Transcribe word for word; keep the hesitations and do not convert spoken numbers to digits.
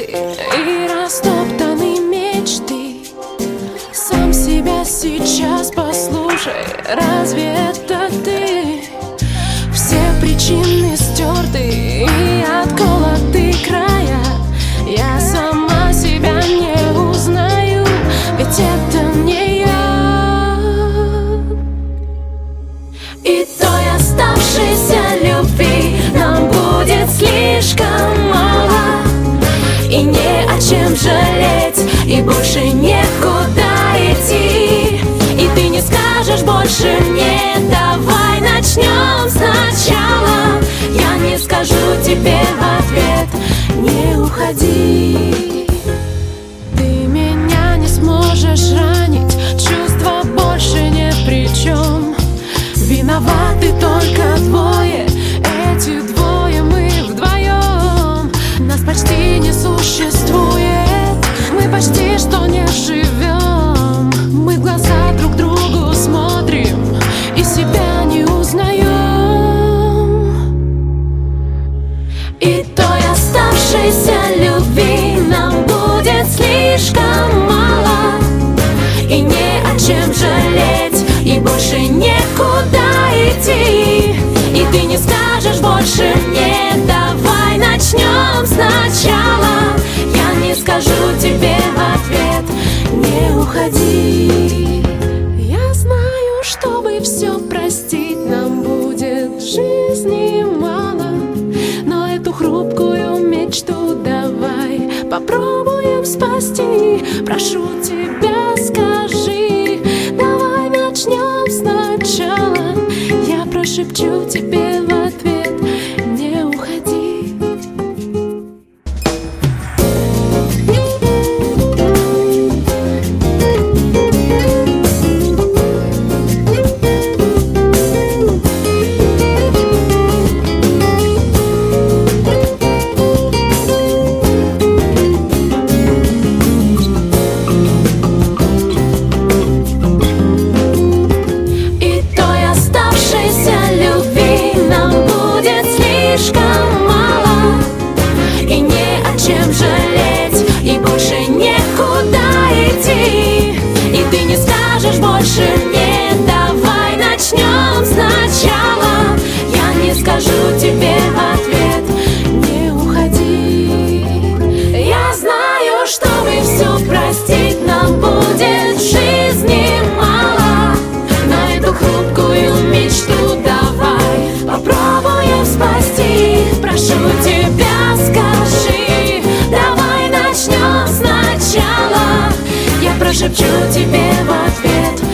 и растоптаны мечты. Сам себя сейчас послушай, разве это ты? Все причины стерты и отколоты края. Я сама себя не узнаю, ведь это не я. И той оставшейся любви нам будет слишком мало, и не о чем жалеть, и больше некуда идти. И ты не скажешь больше мне: давай начнем сначала. Я не скажу тебе в ответ: не уходи. Ты меня не сможешь ранить, чувства больше ни при чем. Виноваты только двое, эти двое мы вдвоем. Нас почти не существует, мы почти что не живем. Мы в глаза друг другу смотрим и себя не узнаем. И той оставшейся любви нам будет слишком мало, и не о чем жалеть, и больше некуда идти. И ты не скажешь больше мне: давай начнем сначала. Я не скажу тебе в ответ: не уходи. Я знаю, чтобы все простить, нам будет жизни мало, но эту хрупкую мечту давай попробуем спасти. Прошу тебя, скажи: давай начнем сначала. Я прошепчу тебе в ответ: не уходи. Больше мне давай начнем сначала. Я не скажу тебе в ответ: не уходи. Я знаю, чтобы все простить, нам будет жизни мало, но эту хрупкую мечту давай попробуем спасти. Прошу тебя, скажи: давай начнем сначала. Я прошепчу тебе в ответ: